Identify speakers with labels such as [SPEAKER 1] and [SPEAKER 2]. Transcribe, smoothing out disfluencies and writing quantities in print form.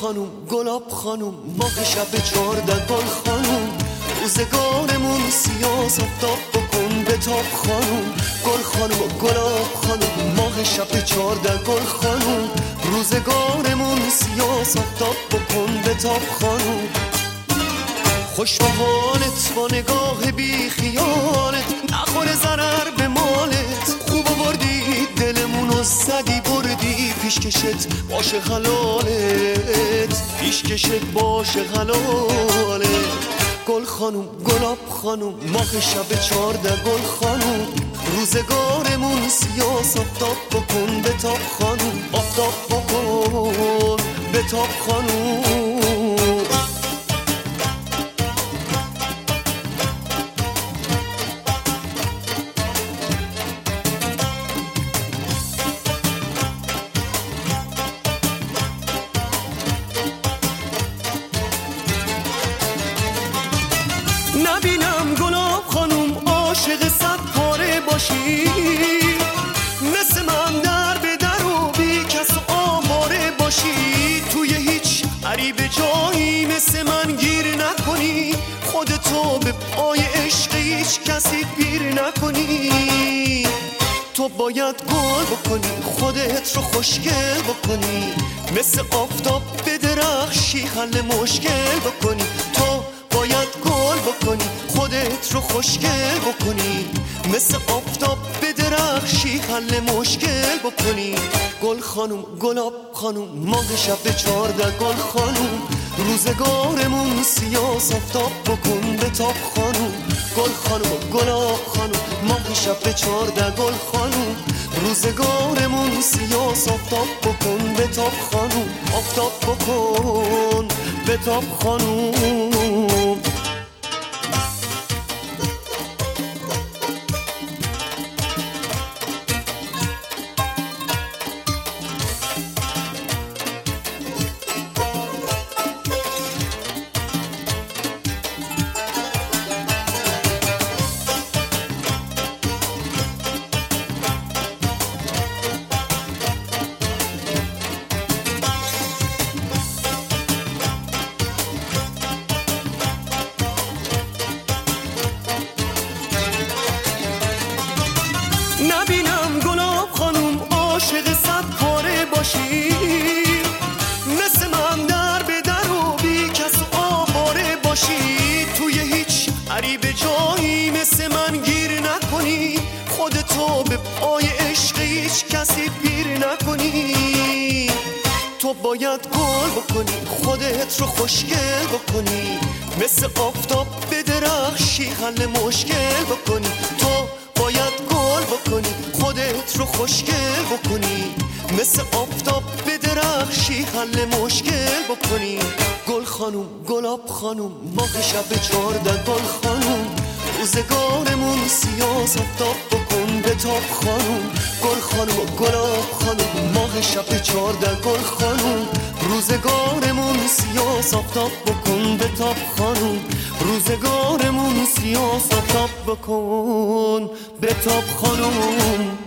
[SPEAKER 1] خانوم گلاب خانوم ماه شب 14 گل خانوم روزگارمون سیاس افتاب بکن به تاب خانوم گل خانوم گلاب خانوم ماه شب 14 گل خانوم روزگارمون سیاس افتاب بکن به تاب خانوم خوش به حالت با نگاه بی خیالت نخوره ضرر به مالت خوب بردی دلمونو زدی بردی پیشکشت باشه خلالت پیشکشت باشه خلالت گل خانوم گلاب خانوم ماه شب 14 گل خانوم روزگارمون سیاس افتاب بکن به تاب خانوم افتاب بکن به تاب خانوم نبینم گلاب خانوم عاشق صد پاره باشی مثل من در به در و بی کس و آواره باشی توی هیچ عریب جایی مثل من گیر نکنی خودتو به پای عشق هیچ کسی پیر نکنی تو باید گل بکنی خودت رو خوشگل بکنی مثل آفتاب به درخشی حل مشکل بکنی تو باید گل بکنی خودت رو خوشگل بکنی مثل آفتاب به درخشی حل مشکل بکنی گل خانوم گلاب خانوم ماه شب 14 گل خانوم روزگارمون سیاس افتاب بکن به تاب خانوم گل خانوم گلاب خانوم ماه شب 14 گل خانوم روزگارمون سیاس افتاب بکن به تاب خانوم افتاب بکن به تاب خانوم نبینم گلاب خانوم عاشق صد پاره باشی مثل من در به در و بی کس و آواره باشی توی هیچ عریب جایی مثل من گیر نکنی خودتو به پای عشق هیچ کسی پیر نکنی تو باید گل بکنی خودت رو خوشگل بکنی مثل آفتاب به درخشی حل مشکل بکنی تو باید گل بکنی خودت رو خوشگل بکنی مثل آفتاب به درخشی حل مشکل بکنی گل خانوم گلاب خانوم ماه شب 14 گل خانوم روزگارمون سیاس افتاب بکن به تاب خانوم گل خانوم گلاب خانوم ماه شب 14 گل خانوم روزگارمون سیاس افتاب بکن به تاب خانوم روزگارمون سیاس افتاب بکن به تاب خانوم